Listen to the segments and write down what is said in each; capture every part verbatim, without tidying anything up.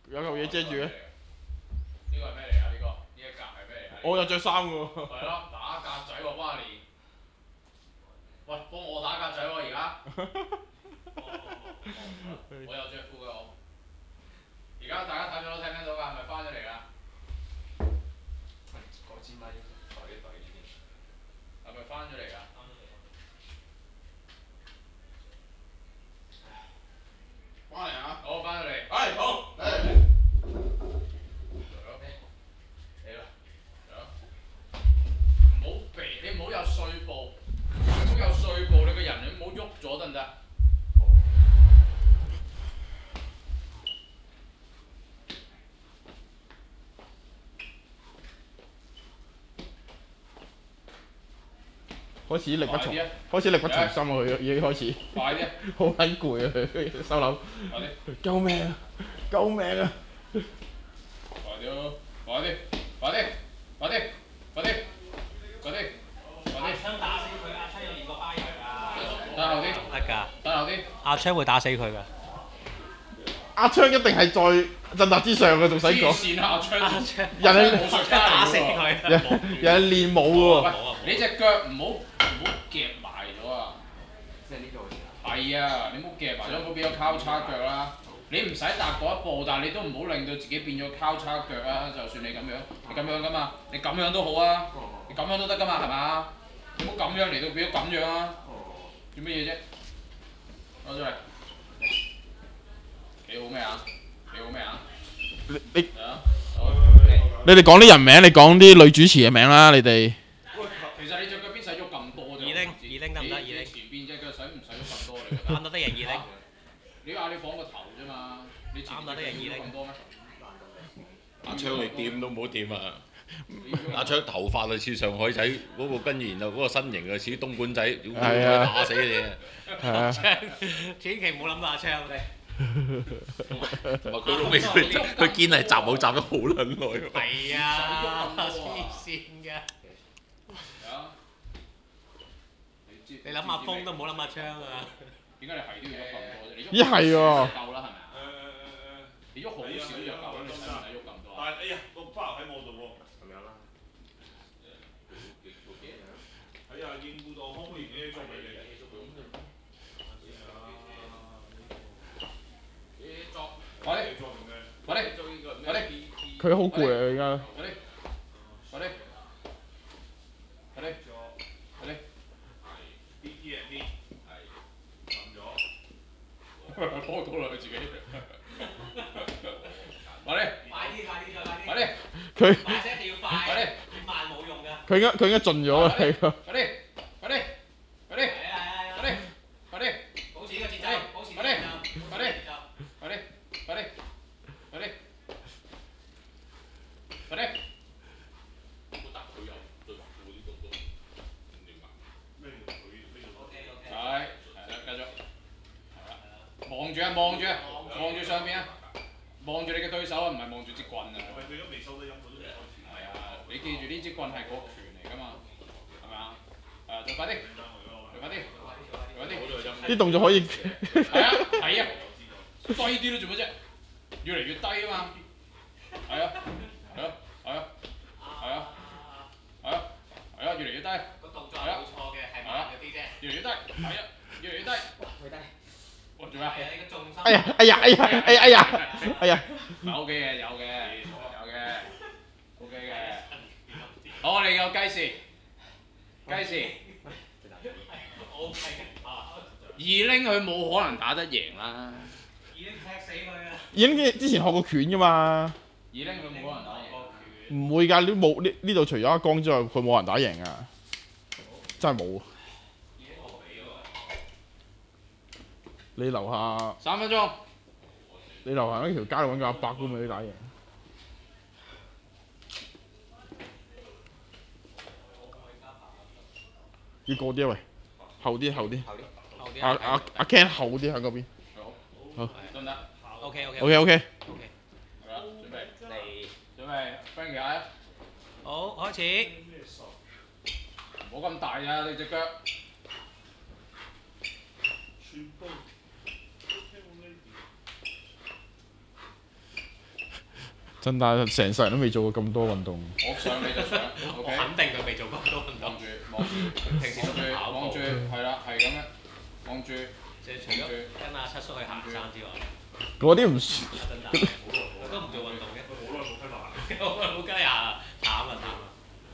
有嚿嘢遮住嘅。 呢個係咩嚟啊？呢個呢一格係咩嚟啊？ 我有着衫嘅喎。 係咯，打格仔喎，巴連。喂，幫我打格仔喎而家。我有着褲嘅我。而家大家睇咗都聽唔聽到㗎？係咪翻咗嚟㗎？嗰支咪對一對呢啲。係咪翻咗嚟㗎？ 翻嚟啊！ 好，翻咗嚟。 係好。嚟。 嚟啦，嚟啦。唔好避，你唔好有碎步，你唔好有碎步，你個人你唔好喐咗得唔得？ 開始力不從，開始力不從心啊！佢已經開始。 快啲！ 好撚攰啊！佢收樓。 快啲！ 救命啊！救命啊！ 快啲咯！快啲！快啲！快啲！快啲！快啲！快啲！ 槍打死佢，阿槍有練過巴人㗎。 打後啲。 得㗎。 打後啲。 阿槍會打死佢㗎。 阿昌一定係在陣達之上嘅，仲使講。 黐線啊！阿槍。 阿槍。 人係武術家打死佢。 人人係練武嘅喎。 你隻腳唔好唔好夾埋咗啊！即係呢度。係啊，你唔好夾埋咗，唔好變咗交叉腳啦。你唔使踏嗰一步，但係你都唔好令到自己變咗交叉腳啊！就算你咁樣，你咁樣噶嘛，你咁樣都好啊，你咁樣都得噶嘛，係嘛？你唔好咁樣嚟到變咗咁樣啊！做乜嘢啫？攞出嚟。幾好咩啊？幾好咩啊？ 你你係啊。好。 你哋講啲人名，你講啲女主持嘅名啦，你哋。 其實你隻腳邊使喐咁多啫？ 二拎二拎得唔得？二拎。 前邊隻腳使唔使喐咁多你覺得？ 啱得得人二拎。 你嗌你放個頭啫嘛，你前邊隻腳喐咁多咩？ 阿昌你掂都唔好掂啊！阿昌頭髮就似上海仔，嗰個跟住然後嗰個身形就似東莞仔，屌佢打死你啊！ 係啊。 千祈唔好諗到阿槍我哋。 同埋佢老味佢佢堅係集武集咗好撚耐喎。 係啊，黐線㗎。你諗阿峰都唔好諗阿槍啊！ 點解你係都要喐咁多啫？你喐咦係喎。 夠啦係咪啊？你喐好少就夠啦，你使唔使喐咁多？ 但係哎呀，個包喺我度喎。 咁樣啦。 喺阿應付度可唔可以影張俾你？ 快啲！快啲！快啲！ 佢好攰啊！而家。 快啲！快啲！快啲！快啲！ D T and D 係撳咗。 攞到啦佢自己。快啲！ 快啲快啲再快啲！ 快啲！ 佢快些一定要快。 快啲！ 慢冇用㗎。 佢應該佢應該盡咗啦，係個。 快啲！快啲！快啲！ 係啊係啊快啲！快啲！ 保持呢個節奏，保持呢個快啲節奏。 快啲！快啲！快啲！快啲！快啲！ 我答佢有對白褲呢個都唔明白。 咩叫佢呢個 OK OK。 係係啦，繼續。係啦。望住啊望住啊望住上邊啊！望住你嘅對手啊，唔係望住支棍啊。 喂，佢都未收得音，佢都未開始。 係啊，你記住呢支棍係個拳嚟㗎嘛，係咪啊？誒，再快啲，再快啲，再快啲。 啲動作可以。 係啊，係啊，低啲都做乜啫？越嚟越低啊嘛。係啊，係啊，係啊，係啊，係啊，係啊，越嚟越低。 個動作係冇錯嘅，係慢咗啲啫。 越嚟越低，係啊，越嚟越低。 退低。 我做咩？ 係啊，你個重心。 哎呀哎呀哎呀哎呀哎呀哎呀！ 有嘅嘅，有嘅，有嘅，OK 嘅。好，我哋有計時，計時。 O K 嘅。 二拎佢冇可能打得贏啦。 已經踢死佢啊！ 已經之前學過拳㗎嘛。 二拎佢冇可能打贏。 唔會㗎，呢冇呢呢度除咗阿江之外，佢冇人打贏啊！真係冇。你樓下。 三分鐘。 你樓下嗰條街度揾個阿伯都未打贏。要過啲啊喂，後啲後啲。 後啲。 阿阿阿 Ken 後啲喺嗰邊。 好。得唔得 ？OK OK。 OK OK。 OK。 好啦，準備。 嚟。 準備 Frankie 嗌啊！ 好，開始。 唔好咁大啊！你隻腳。 全部。 真大成世人都未做過咁多運動。 我上你就上我 ，OK。 肯定佢未做過咁多運動望。住望住平時都唔跑步望住，係啦，係咁樣望住。 即係除咗跟阿七叔去行山之外， 嗰啲唔算。 阿真大都唔做運動嘅。 好耐冇睇埋。 好耐冇雞啊！慘啊慘啊！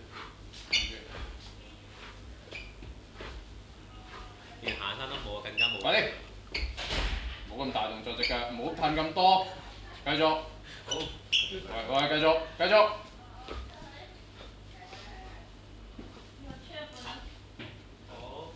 連行山都冇，更加冇。 快啲！冇咁大動作隻腳，唔好褪咁多，繼續。 好。 喂喂，繼續繼續。 好。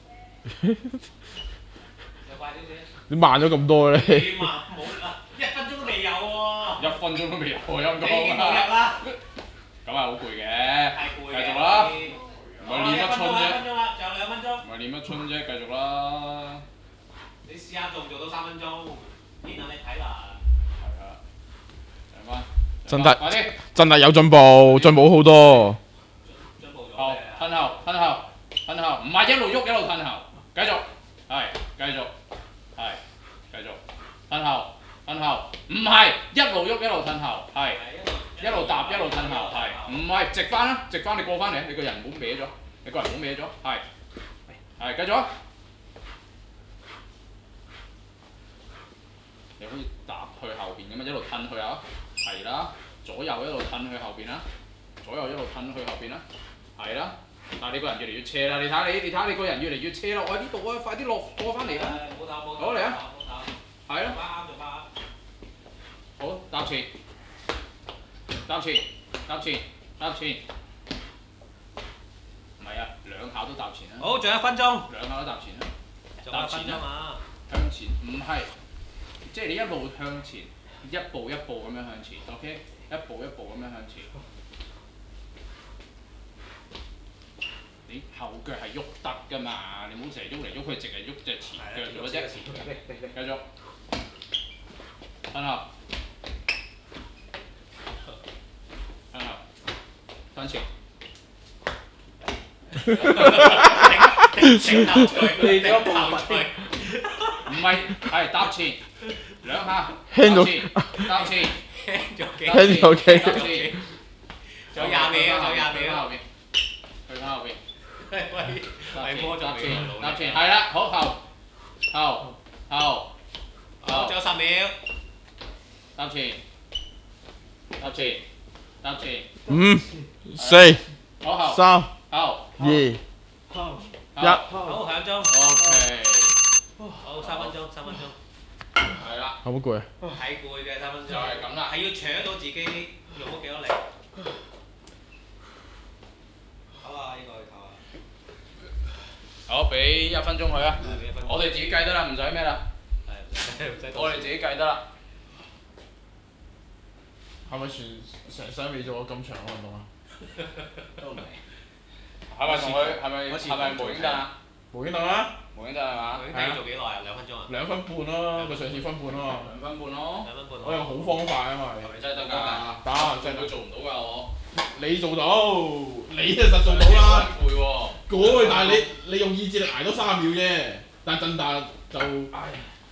又快啲先。 你慢咗咁多咧？ 點啊？冇啦，一分鐘都未有喎。 一分鐘都未有喎，陰公。 你已經冇入啦。 咁係好攰嘅。 係攰嘅。 繼續啦。唔係好啦， 練一春啫。 一分鐘啦，仲有兩分鐘。 唔係練一春啫，繼續啦。 你試下做唔做到三分鐘？練下你睇啦。 係啊。上翻。 真大快啲！ 真係有進步，進步好多。 進步咗後嘅。 褪後褪後褪後，唔係一路喐一路褪後，繼續，係繼續，係繼續，褪後褪後，唔係一路喐一路褪後，係一路踏一路褪後，係唔係直翻啦？直翻你過翻嚟，你個人唔好歪咗，你個人唔好歪咗，係係繼續啊！你可以踏去後邊咁樣一路褪去啊，係啦，左右一路褪去後邊啦，左右一路褪去後邊啦，係啦。但係你個人越嚟越斜啦，你睇下你，你睇下你個人越嚟越斜啦，我喺呢度啊，快啲落過翻嚟啦！ 冇唞冇唞。 攞嚟啊！係咯。 做翻啱做翻啱。 好，踏前，踏前，踏前，踏前。唔係啊，兩下都踏前啦。 好，仲有一分鐘。 兩下都踏前啦。 仲有一分鐘啊！ 向前，唔係，即係你一路向前，一步一步咁樣向前 ，OK？ 一步一步咁樣向前。你後腳係喐得㗎嘛？你唔好成日喐嚟喐去，淨係喐隻前腳做嘅啫。繼續，褪後，褪後，向前。 整頭錘，整頭錘。 唔係，係踏前兩下， 輕到踏前，踏前， 輕咗幾？ 輕咗幾踏前。 仲有廿秒，仲有廿秒。 後邊，去翻後邊。 喂喂，係摸咗踏前， 你個腦踏前，係啦，好後，後，後， 好，仲有十秒。 踏前，踏前，踏前， 五、四、 好後， 三、 後， 二、一。 好，響鐘。 OK， 好，三分鐘，三分鐘。 係啦， 好唔好攰啊？ 係攰嘅三分鐘。 就係咁啦。 係要搶到自己用咗幾多力。好啊，呢個去唞啊。 好，俾一分鐘佢啊！我哋自己計得啦，唔使咩啦。 係，唔使我哋自己計得啦。 係咪全成世未做過咁長嘅運動啊？ 都唔係。 係咪同佢係咪係咪無影凳啊？ 無影凳啊！ 無影凳係嘛？ 究竟要做幾耐啊？兩分鐘啊？ 兩分半咯，佢上次分半咯。 兩分半咯。 兩分半。 我有個好方法啊嘛。 係咪真係得㗎？ 得，真係佢做唔到㗎我。 你做到，你就實做到啦。 攰喎。 攰，但係你你用意志力捱多三秒啫，但係震大就唉。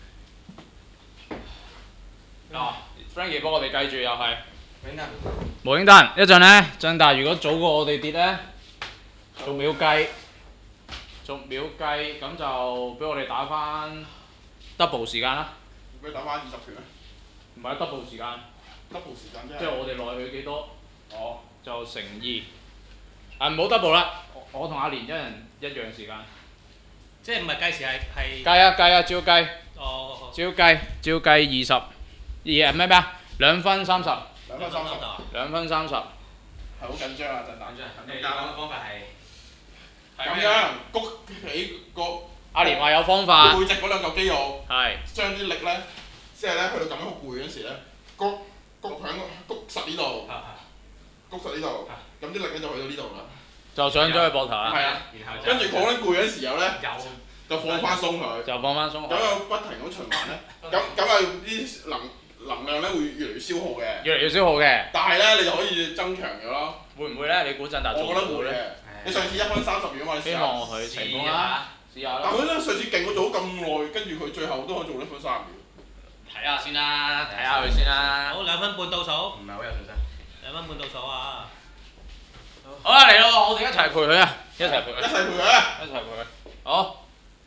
嗱 ，Frankie 幫我哋計住又係。 無影凳。 無影凳，一陣咧，震大如果早過我哋跌咧，做秒計，做秒計，咁就俾我哋打翻 double 時間啦。 俾打翻二十拳啊！ 唔係 double 時間， double 時間啫。 即係我哋內佢幾多？ 哦。 就乘二。啊，唔好 double 啦，我我同阿蓮一人一樣時間。 即係唔係計時係係？ 計啊計啊，照計。 哦。 照計，照計二十，二咩咩啊？兩分三十。 兩分三十。 兩分三十。係好緊張啊！震大。 你講嘅方法係？ 咁樣谷起個。 阿蓮話有方法。 背脊嗰兩嚿肌肉。 係。 將啲力咧，即係咧去到咁樣好攰嗰陣時咧，谷谷響谷實呢度。谷實呢度，咁啲力咧就去到呢度啦。 就上咗去膊頭啦。 係啊。跟住好撚攰嗰陣時候咧，就放翻鬆佢。 就放翻鬆。 咁又不停咁循環咧，咁咁啊啲能能量咧會越嚟越消耗嘅。 越嚟越消耗嘅。 但係咧，你就可以增強咗咯。 會唔會咧？你估震大做唔到咧？ 你上次一分三十秒嘛，你試下。 希望佢成功啦，試下啦。 但佢咧上次勁，我做咗咁耐，跟住佢最後都可以做一分三十秒。 睇下先啦，睇下佢先啦。 好，兩分半倒數。 唔係好有信心。 兩蚊半到數啊！ 好啦，嚟咯，我哋一齊陪佢啊！一齊陪佢， 一齊陪佢啊！ 一齊陪佢。好。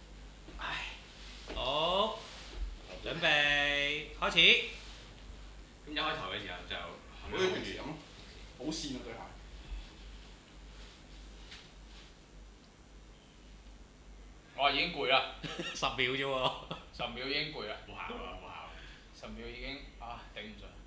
好，準備開始。咁一開頭嘅時候就好似平時咁咯，好跣啊對鞋。 我話已經攰啦， 十秒啫喎。 十秒已經攰啦。 冇效啊！冇效。 十秒已經啊頂唔順，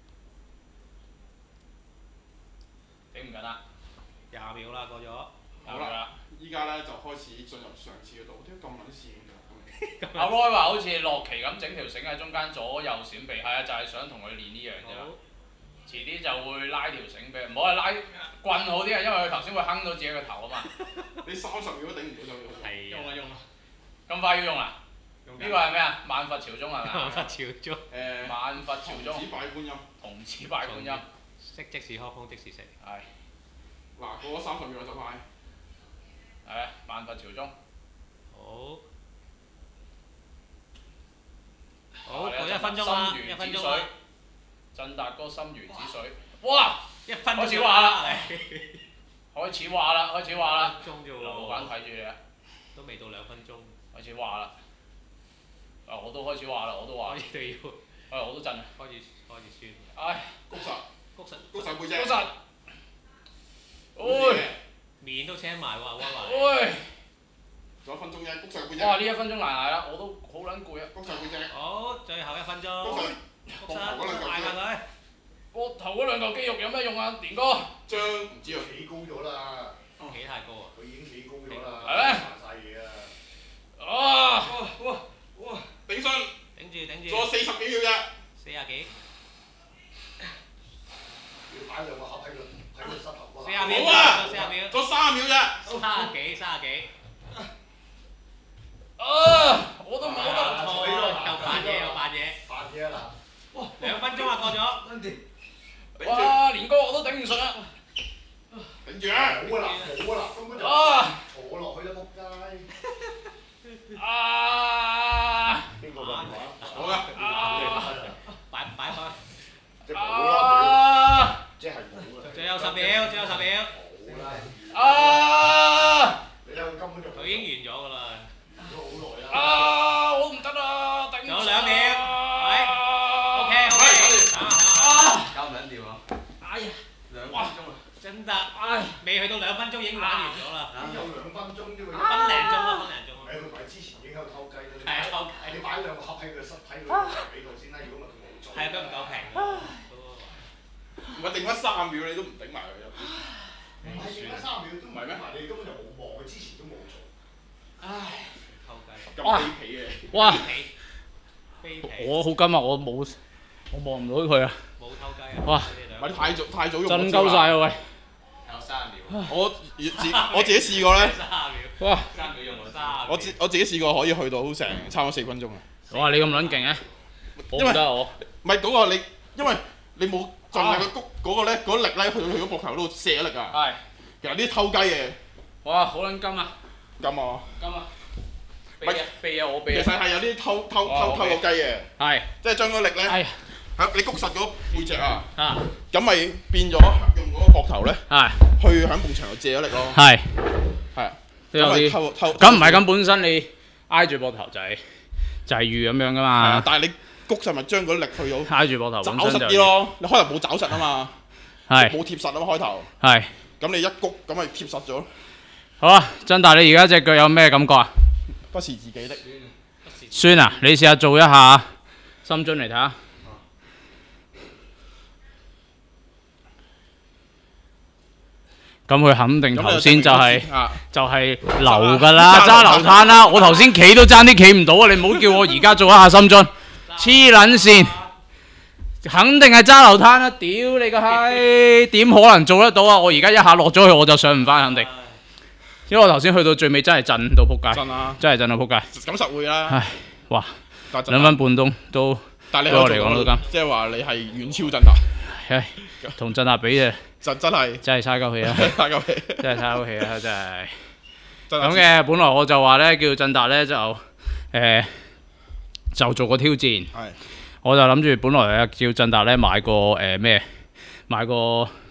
頂唔緊啦。 廿秒啦，過咗。 好啦，依家咧就開始進入上次嘅度，點解咁撚跣㗎？ 阿 Roy 話好似洛奇咁整條繩喺中間左右閃避，係啊，就係想同佢練呢樣啫。遲啲就會拉條繩俾，唔好係拉棍好啲啊，因為佢頭先會坑到自己個頭啊嘛。 你三十秒都頂唔到就用。 係。用啊用啊！ 咁快要用啊？呢個係咩啊？萬佛朝宗係咪？ 萬佛朝宗。 誒。 萬佛朝宗。 童子拜觀音。 童子拜觀音。 識即時開風即時食。 係。 嗱，過咗三十秒就快。 係啊，萬佛朝宗。 好。好，過一分鐘啦，一分鐘啦。 振達哥心如止水，哇！ 一分鐘開始話啦，開始話啦，開始話啦。 鐘啫喎。 老闆睇住你啊！ 都未到兩分鐘。 開始話啦。啊！我都開始話啦，我都話。 開始都要。 啊！我都震。 開始開始酸。 唉， 谷實。 谷實。 谷實背脊。 谷實。喂！ 面都青埋喎，威華。 喂！ 仲有一分鐘啫，谷實背脊。 哇！呢一分鐘捱捱啦，我都好撚攰啊。 谷實背脊。 好，最後一分鐘。 谷實。 谷實，捱下佢。 膊頭嗰兩嚿肌肉有咩用啊，連哥？ 將唔知啊， 企高咗啦。 企太高啊！ 佢已經企高咗啦。 係咩？ 扮晒嘢啊！ 啊！ 哇哇！頂順。 頂住頂住。 仲有四十幾秒啫。 四廿幾。 要擺兩個盒喺個喺個膝頭哥。 四廿秒。 好啊！ 四廿秒。 仲有三十秒啫。 三十幾，三十幾。 啊！我都冇得。 又扮嘢又扮嘢。 扮嘢啊嗱！ 哇！兩分鐘啊，過咗。 哇！連哥我都頂唔順啦。 頂住啊！ 冇啊啦，冇啊啦，根本就坐落去啦，仆街！ 啊！ 邊個咁話？ 好啦。 啊！ 擺擺開。 即係冇啦，即係冇啦。 最後十秒，最後十秒。 冇啦。 啊！ 你睇佢根本就佢已經完咗㗎啦。 咗好耐啦。 啊！我唔得啦，頂唔順。 仲有兩秒，係。O K O K。 啊！ 搞唔撚掂啊！ 哎呀！ 兩分鐘啊！ 真得，唉，未去到兩分鐘已經玩完咗啦。 邊有兩分鐘啫喎？ 分零鐘啦，分零鐘。 誒，佢咪之前已經喺度偷雞啦。 係啊，偷雞。 你擺兩個盒喺佢身體度俾度先啦，如果唔係佢冇做。 係啊，都唔夠平。 唔係定翻三秒你都唔頂埋佢啊！ 唔係剩翻三秒都唔係咩？你根本就冇望，佢之前都冇做。 唉，偷雞。 咁卑鄙嘅。 哇！ 卑鄙。 我好今日我冇，我望唔到佢啊！ 冇偷雞啊！ 哇！ 唔係太早太早用。 震鳩晒啊喂！ 有三秒。 我自我自己試過咧。 三秒。 哇！ 三秒用喎。 三秒。 我自我自己試過可以去到成差唔多四分鐘啊！ 哇！你咁撚勁嘅，我唔得我。 唔係嗰個你，因為你冇盡力個谷嗰個咧，嗰力咧去到去咗膊頭嗰度卸力啊！ 係。 其實呢啲偷雞嘅。 哇！好撚金啊！ 金啊！ 金啊！避啊避啊！我避啊！ 其實係有啲偷偷偷偷個雞嘅。 係。 即係將嗰力咧。 係。 係你谷實嗰背脊啊！ 啊！ 咁咪變咗用嗰個膊頭咧， 係去喺埲牆度借咗力咯。 係。 係。 都有啲。 偷偷。 咁唔係咁本身你挨住膊頭就係就係魚咁樣噶嘛。 係啊，但係你谷實咪將嗰力去到。 挨住膊頭。 抓實啲咯，你開頭冇抓實啊嘛。 係。 冇貼實啊嘛開頭。 係。 咁你一谷咁咪貼實咗。 好啊，振達你而家隻腳有咩感覺啊？ 不是自己的。 酸啊！你試下做一下深蹲嚟睇下。咁佢肯定頭先就係就係流㗎啦，揸流灘啦！我頭先企都爭啲企唔到啊！你唔好叫我而家做一下深蹲，黐撚線，肯定係揸流灘啦！屌你個閪，點可能做得到啊？我而家一下落咗去我就上唔翻，肯定，因為我頭先去到最尾真係震到撲街， 震啊！ 真係震到撲街。 咁實會啦。 唉，哇！兩分半鐘都對我嚟講都啱。 即係話你係遠超振達。 唉，同振達比啫。 真真係真係嘥鳩氣啊！ 嘥鳩氣， 真係嘥鳩氣啊！真係咁嘅。本來我就話咧，叫振達咧就誒就做個挑戰。係。我就諗住本來啊叫振達咧買個誒咩買個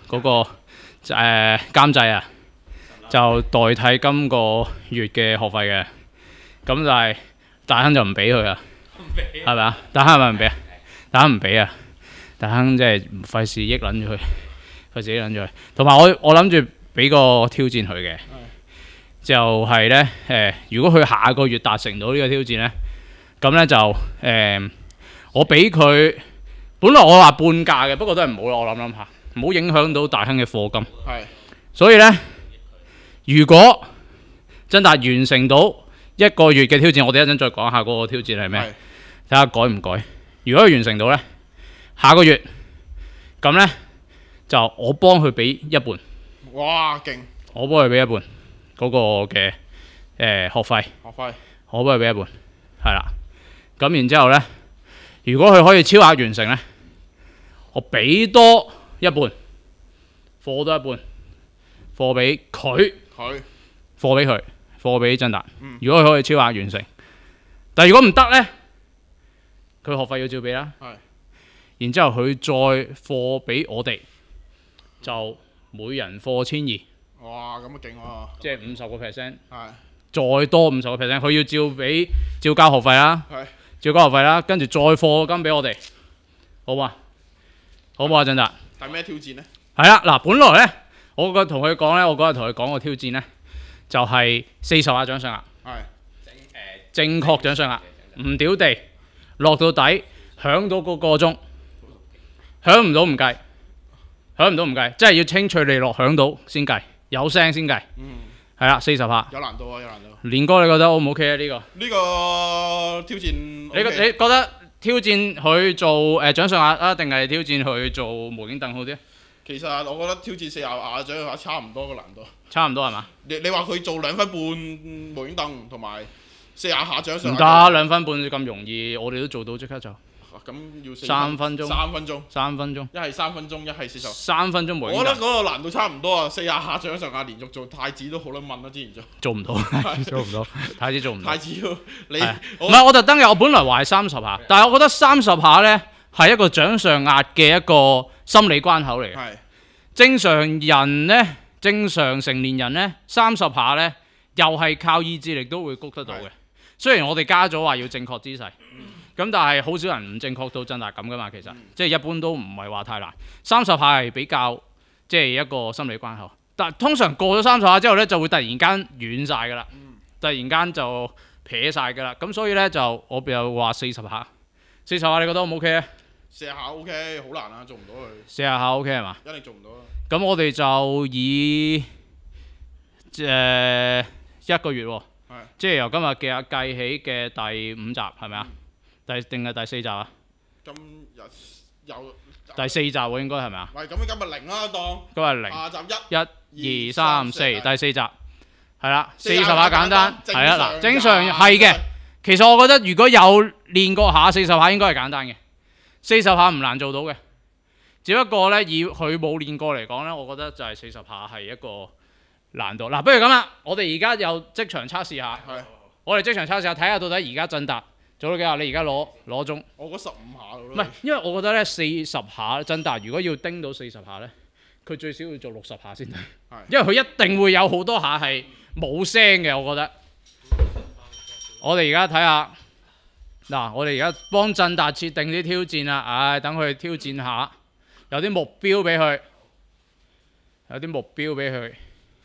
嗰、個誒、呃、監製啊，就代替今個月嘅學費嘅。咁就係大亨就唔俾佢啊，係咪啊？大亨係咪唔俾啊？大亨唔俾啊！大亨即係費事益撚咗佢，費事益撚咗佢。同埋我我諗住俾個挑戰佢嘅，就係咧誒，如果佢下個月達成到呢個挑戰咧，咁咧就誒、呃，我俾佢本來我話半價嘅，不過都係唔好啦。我諗諗下，唔好影響到大亨嘅課金。 係。所以咧，如果真達完成到一個月嘅挑戰，我哋一陣再講下嗰個挑戰係咩，睇下改唔改。如果佢完成到咧，下個月咁咧就我幫佢俾一半。 哇！勁！ 我幫佢俾一半嗰、嗰個嘅誒、呃、學費。 學費。 我幫佢俾一半，係啦。咁然之後咧，如果佢可以超額完成咧，我俾多一半，貨多一半，貨俾佢。 佢。 貨俾佢，貨俾真達。 嗯、 如果佢可以超額完成，但係如果唔得咧，佢學費要照俾啦。 係。 然之後佢再貨俾我哋，就每人貨千二。 哇！咁啊勁喎！ 即係五十個 percent。 係。 再多五十個 percent，佢要照俾照交學費啦。 係。 照交學費啦，跟住再貨金俾我哋，好嘛？好唔好啊，真達？ 係咩挑戰咧？ 係啦，嗱，本來咧，我嗰日同佢講咧，我嗰日同佢講個挑戰咧，就係四十下掌上壓。 係。 正確掌上壓，唔屌地，落到底，響到嗰個鐘，響唔到唔計，響唔到唔計，即係要清脆利落響到先計，有聲先計。 嗯。 係啦，四十下。 有難度啊！有難度。 連哥，你覺得 O 唔 OK 啊？呢個？ 呢個挑戰。 你你覺得挑戰佢做誒掌上壓啊，定係挑戰佢做無影凳好啲？ 其實我覺得挑戰四十下掌上壓差唔多個難度。 差唔多係嘛？ 你你話佢做兩分半無影凳同埋四十下掌上壓。 唔得，兩分半咁容易，我哋都做到即刻就。 咁要三分鐘。 三分鐘。 三分鐘。 一係三分鐘，一係四十。 三分鐘無影凳。 我覺得嗰個難度差唔多啊！四十下掌上壓連續做太子都好撚問啦，之前做。 做唔到，做唔到，太子做唔到。 太子你唔係我特登嘅，我本來話係三十下，但係我覺得三十下咧係一個掌上壓嘅一個心理關口嚟嘅。 係。 正常人咧，正常成年人咧，三十下咧又係靠意志力都會谷得到嘅。雖然我哋加咗話要正確姿勢。咁、嗯、但係好少人唔正確到真達咁噶嘛，其實、嗯、即係一般都唔係話太難。三十下係比較即係一個心理關口，但通常過咗三十下之後咧，就會突然間軟晒噶啦，嗯、突然間就撇晒噶啦。咁所以咧就我又話四十下，四十下你覺得 O 唔 OK 咧？ 四十下 OK， 好難啊，做唔到佢。四十下 OK 係嘛？ 一定做唔到啊。咁我哋就以誒、呃、一個月喎，即係由今日嘅計起嘅第五集係咪啊？第定係第四集啊？ 今日有第四集喎，應該係咪啊？ 喂，咁今日零啦，當。 今日零。 下集一。 一、二、三、四，第四集。係啦，四十下簡單。係啊，嗱，正常係嘅。其實我覺得如果有練過下四十下應該係簡單嘅，四十下唔難做到嘅。只不過咧，以佢冇練過嚟講咧，我覺得就係四十下係一個難度。嗱，不如咁啦，我哋而家又即場測試下。係。我哋即場測試下，睇下到底而家真達做到幾下？你而家攞攞鐘？ 我嗰十五下咯。 唔係，因為我覺得咧四十下真達，如果要叮到四十下咧，佢最少要做六十下先得。係。因為佢一定會有好多下係冇聲嘅，我覺得。我哋而家睇下，嗱，我哋而家幫真達設定啲挑戰啦，唉，等佢挑戰下，有啲目標俾佢，有啲目標俾佢，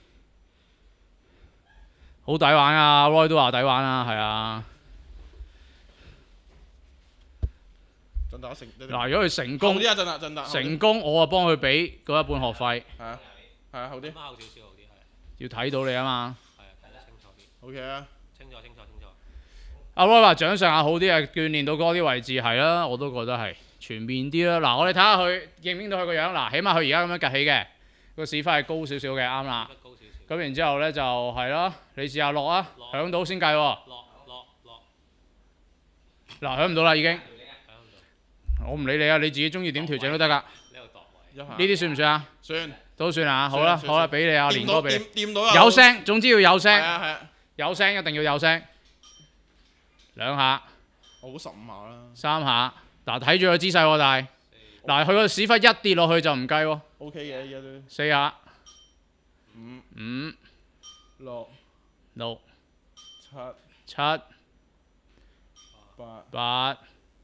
好抵玩啊 ！Roy 都話抵玩啊，係啊。嗱，如果佢成功，成功我啊幫佢俾嗰一半學費。係啊，係啊，好啲。貓少少好啲，係。要睇到你啊嘛。係啊，睇得清楚啲。O K 啊。清楚，清楚，清楚。阿 Roy 話掌上壓好啲啊，鍛鍊到嗰啲位置係啦，我都覺得係全面啲啦。嗱，我哋睇下佢認唔認到佢個樣。嗱，起碼佢而家咁樣趌起嘅，個屎忽係高少少嘅，啱啦。咁然之後咧就係咯，你試下落啊，響到先計喎。落落落。嗱，響唔到啦已經。我唔理你啊，你自己中意點調整都得㗎。呢啲算唔算啊？算，都算啊。好啦，好啦，俾你啊，連哥俾你。掂到啊！有聲，總之要有聲。係啊係啊。有聲一定要有聲。兩下。我估十五下啦。三下。嗱，睇住個姿勢喎，但係嗱，佢個屎忽一跌落去就唔計喎。 OK 嘅，依家都。 四下。 五。 五。 六。 六。 七。 七。 八。 八。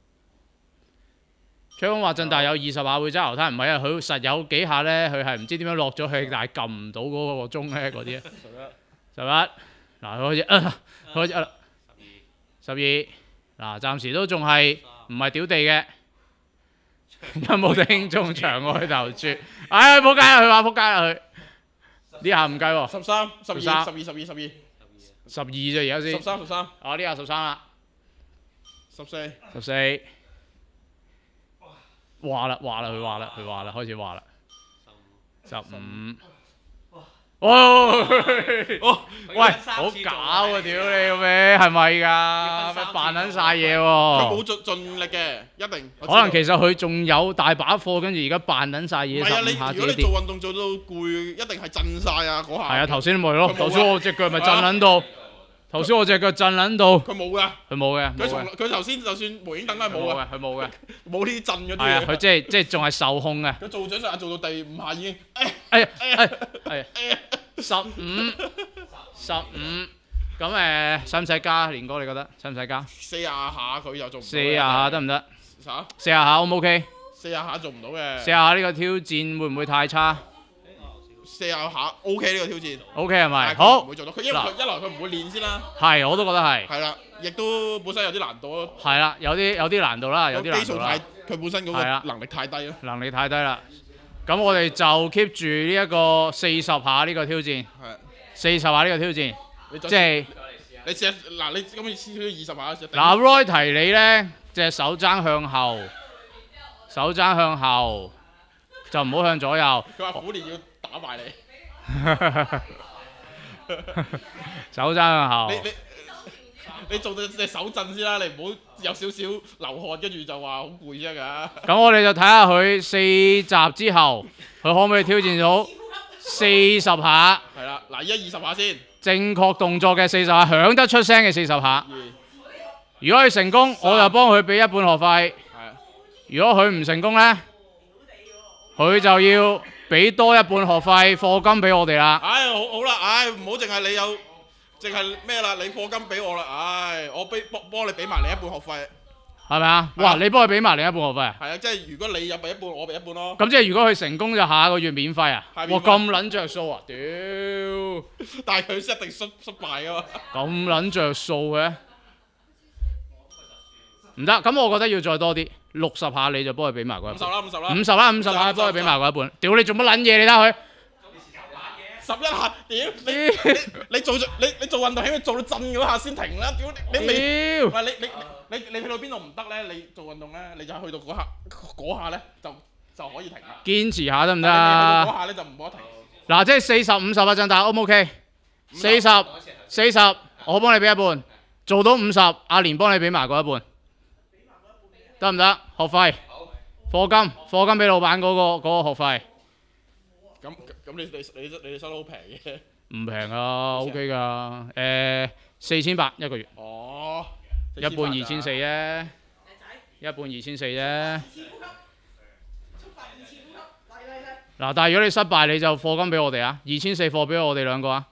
吹風話震大有二十下會揸流灘，唔係啊，佢實有幾下咧，佢係唔知點樣落咗去，但係撳唔到嗰個鐘咧嗰啲。十一。十一。嗱，開始啊，開始啊。十二。十二。嗱，暫時都仲係唔係屌地嘅。有冇聽眾場外投注？唉，仆街啦！佢話仆街啦佢。呢下唔計喎。 十三、十二、十二、十二、十二。 十二啫，而家先。 十三、十三。 啊，呢下十三啦。 十四。 十四。話啦，話啦，佢話啦，佢話啦，開始話啦。十五。哦，喂，好搞啊！屌你個咩？係咪㗎？咩扮撚晒嘢喎？ 佢冇盡盡力嘅，一定。 可能其實佢仲有大把貨，跟住而家扮撚晒嘢。 唔係啊！你十五下如果你自己跌做運動做到攰，一定係震晒啊嗰下。 係啊，頭先咪咯，頭先我隻腳咪震撚到。頭先我隻腳震撚到。 佢冇㗎。 佢冇嘅。 佢從佢頭先就算無影燈都係冇嘅。 佢冇嘅。冇呢啲震嗰啲嘢。 係啊，佢即係即係仲係受控嘅。 佢做掌上壓做到第五下已經。 哎呀哎哎十五十五咁誒，使唔使加？連哥你覺得使唔使加？ 四廿下佢又做唔到。 四廿下得唔得？ 啥？ 四廿下 O 唔 OK？ 四廿下做唔到嘅。 四廿下呢個挑戰會唔會太差？ 四廿下 OK 呢個挑戰。 OK 係咪？好。 唔會做到，佢因為佢一來佢唔會練先啦。 係，我都覺得係。 係啦，亦都本身有啲難度咯。 係啦，有啲有啲難度啦，有啲難度啦。 佢本身嗰個能力太低咯。 能力太低啦。咁我哋就 keep 住呢一個四十下呢個挑戰。係。四十下呢個挑戰，即係你試下嗱，你咁你試咗二十下先。 嗱 ，Roy 提你咧，隻手踭向後，手踭向後，就唔好向左右。 佢話苦練要打敗你。 手踭向後。 你你你做到隻手震先啦，你唔好有少少流汗，跟住就話好攰啫㗎。 咁我哋就睇下佢四集之後，佢可唔可以挑戰到四十下？ 係啦，嗱，依家二十下先。 正確動作嘅四十下，響得出聲嘅四十下。如果佢成功，我就幫佢俾一半學費。如果佢唔成功呢，佢就要俾多一半學費課金俾我哋啦。 唉，好好啦，唉，唔好淨係你有，淨係咩啦？你課金俾我啦，唉，我俾幫幫你俾埋你一半學費。 係咪啊？哇！你幫佢俾埋另一半學費啊？ 係啊，即係如果你有俾一半，我俾一半咯。 咁即係如果佢成功就下個月免費啊？哇！咁撚着數啊！屌！ 但係佢一定失失敗噶嘛。 咁撚着數嘅？唔得，咁我覺得要再多啲，六十下你就幫佢俾埋嗰一半。五十啦，五十啦。五十啦，五十下幫佢俾埋嗰一半。屌你做乜撚嘢？你睇下佢。 十一下，屌你你你做你你做運動起碼做到震嗰下先停啦！屌你你未？喂你你你你去到邊度唔得咧？你做運動咧，你就去到嗰下嗰下咧就就可以停啦。 堅持下得唔得啊？ 嗰下咧就唔好停。 嗱，即係四十五十啊，振達 O 唔 OK？四十四十，我幫你俾一半，做到五十，阿蓮幫你俾埋嗰一半，得唔得？學費課金課金俾老闆嗰個嗰個學費。 咁咁你你你你收得好平嘅？ 唔平啊 ，OK 噶，誒四千八一個月。 哦， 一半二千四啫，一半二千四啫。嗱，但係如果你失敗，你就課金俾我哋啊，二千四課俾我哋兩個啊。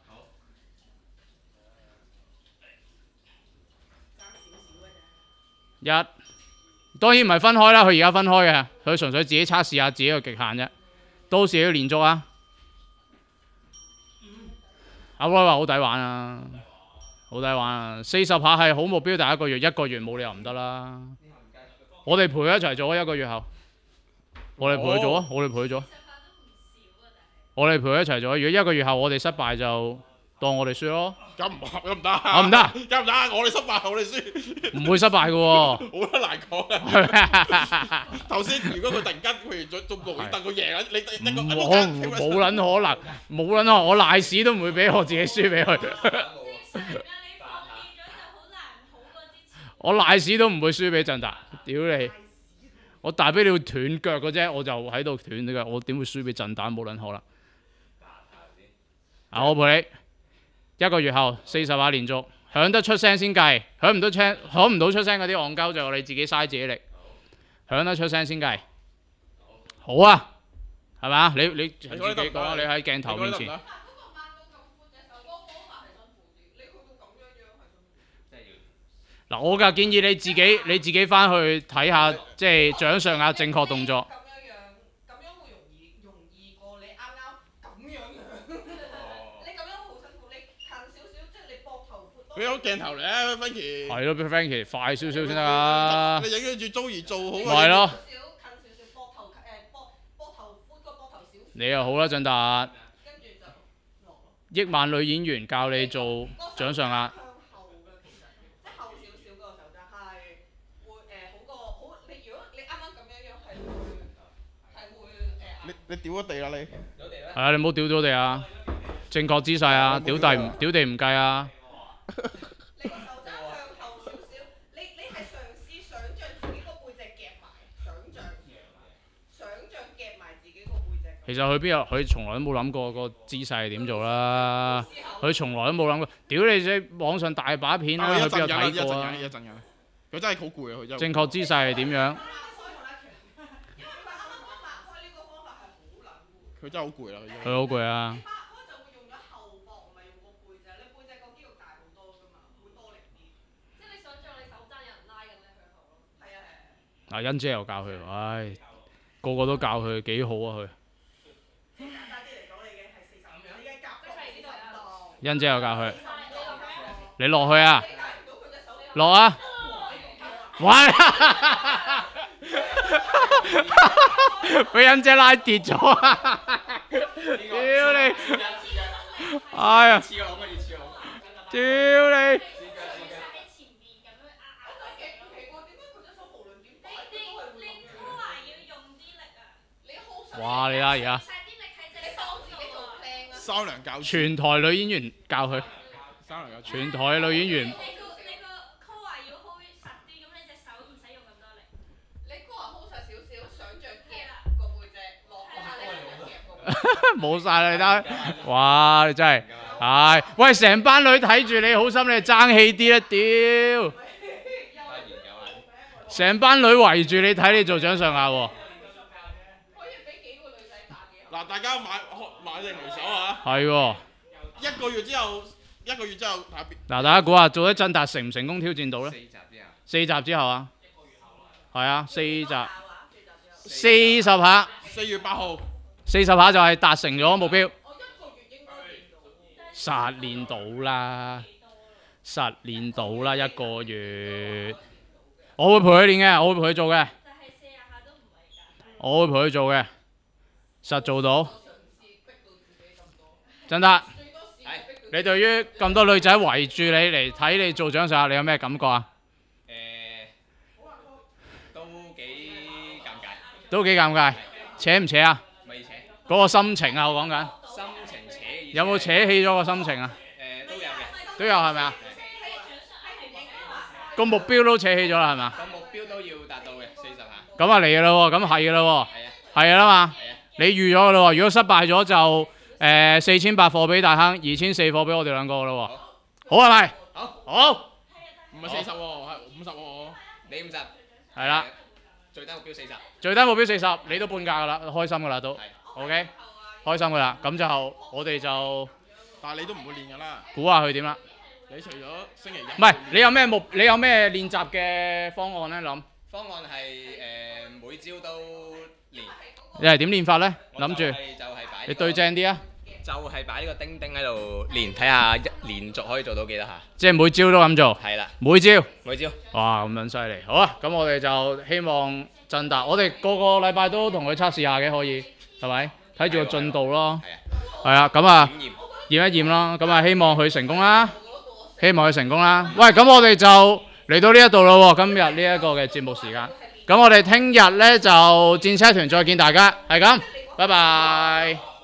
一，當然唔係分開啦，佢而家分開嘅，佢純粹自己測試下自己嘅極限啫。到時要連續啊！阿 Roy 話好抵玩啊，好抵玩啊！四十下係好目標，第一個月一個月冇理由唔得啦。我哋陪佢一齊做啊，一個月後，我哋陪佢做啊，我哋陪佢做。我哋陪佢一齊做。如果一個月後我哋失敗就當我哋輸咯。 咁唔咁唔得。 啊唔得。 咁唔得，我哋失敗，我哋輸。 唔會失敗嘅喎。 好得難講啊！頭先如果佢突然間譬如做做無影凳，佢贏啦，你一個冇冇撚可能，冇撚可能，我賴屎都唔會俾我自己輸俾佢。我賴屎都唔會輸俾振達，屌你！我大俾你要斷腳嘅啫，我就喺度斷嘅，我點會輸俾振達？冇撚可能。啊，我陪你一個月後四十下連續，響得出聲先計，響唔到聲，響唔到出聲嗰啲戇鳩就你自己嘥自己力，響得出聲先計。好啊， 係嘛？你你自己你覺得得唔得講啊！你喺鏡頭面前。 你覺得得唔得嗱，我就建議你自己你自己翻去睇下，即係掌上壓正確動作。 咁樣樣，咁樣會容易容易過你啱啱咁樣樣。你咁樣好辛苦，你近少少，即係你膊頭闊多。 俾個鏡頭嚟啊，Frankie。 係咯，俾 Frankie 快少少先得㗎。 你影住 Joey 做好咪係咯。 近少少，膊頭誒膊膊頭寬過膊頭少。 你又好啦，振達。 跟住就落咯。 億萬女演員教你做掌上壓。 你你屌咗地啦你！ 係啊，你唔好屌咗地啊！正確姿勢啊，屌地唔屌地唔計啊！ 你個手踭向後少少，你你係嘗試想像自己個背脊夾埋，想像想像夾埋自己個背脊。 其實佢邊有？佢從來都冇諗過個姿勢係點做啦。佢從來都冇諗過。屌你啫！網上大把片啦，佢邊有睇過啊？ 一陣間，佢真係好攰啊！佢真係。 正確姿勢係點樣？ 佢真係好攰啦！佢真係。 佢好攰啊！ 拍開就會用咗後膊，唔係用個背脊。你背脊個肌肉大好多㗎嘛，會多力啲。即係你想像你手踭有人拉緊你向後咯。係啊係啊。 啊，欣姐又教佢，唉，個個都教佢，幾好啊佢。 即係簡單啲嚟講，你已經係四十五秒，已經夾咗四十五度。 欣姐又教佢，你落去啊！落啊！喂！俾欣姐拉跌咗啊！屌你！哎呀！屌你！哇！你啦而家。 三娘教。 全台女演員教佢。 三娘教。 全台女演員。冇晒啦，你睇，哇！你真係，唉，喂，成班女睇住你，好心你爭氣啲啦，屌！成班女圍住你睇你做掌上壓喎。 嗱，大家買買定離手啊！ 係喎。 一個月之後，一個月之後睇邊？ 嗱，大家估下做一振達成唔成功挑戰到咧？ 四集之後。 四集之後啊？係啊，四集。四十下。 四月八號。 四十下就係達成咗目標。實練到啦，實練到啦一個月。我會陪佢練嘅，我會陪佢做嘅。我會陪佢做嘅，實做到。振達，你對於咁多女仔圍住你嚟睇你做掌上壓，你有咩感覺啊？ 誒，都幾尷尬。 都幾尷尬，扯唔扯啊？嗰個心情啊，我講緊。 心情扯。 有冇扯起咗個心情啊？ 誒，都有嘅。 都有係咪啊？個目標都扯起咗啦，係咪啊？ 個目標都要達到嘅，四十下。 咁啊嚟㗎啦喎，咁係㗎啦喎。係啊啦嘛。你預咗㗎啦喎，如果失敗咗就誒四千八貨俾大坑，二千四貨俾我哋兩個㗎啦喎。好係咪？ 好。 好。 唔係四十喎，係五十喎。 你五十。 係啦。 最低目標四十。 最低目標四十，你都半價㗎啦，開心㗎啦都。OK，開心㗎啦，咁就我哋就， 但係你都唔會練㗎啦。 估下佢點啦？ 你除咗星期日， 唔係你有咩目？你有咩練習嘅方案咧？諗方案係誒每朝都練。 你係點練法咧？諗住就係就係擺。 你對正啲啊！ 就係擺呢個釘釘喺度練，睇下一連續可以做到幾多下。 即係每朝都咁做。 係啦。 每朝。 每朝。 哇！咁樣犀利，好啊！咁我哋就希望振達，我哋個個禮拜都同佢測試下嘅，可以。係咪？睇住個進度咯。係啊，咁啊，驗一驗咯。咁啊，希望佢成功啦。希望佢成功啦。喂，咁我哋就嚟到呢一度咯喎，今日呢一個嘅節目時間。咁我哋聽日咧就戰車團再見大家，係咁，拜拜。